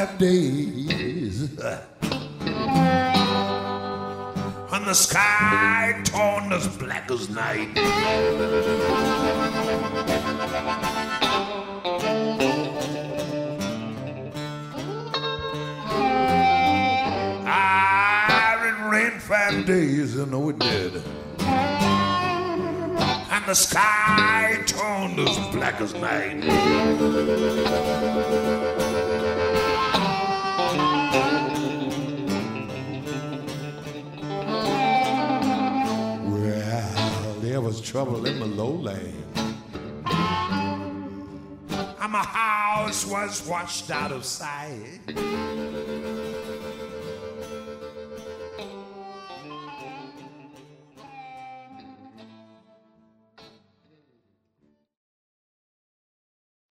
5 days. And the sky turned as black as night. It rained 5 days, I know it did. And the sky turned as black as night. Well, there was trouble in the lowland. And my house was washed out of sight.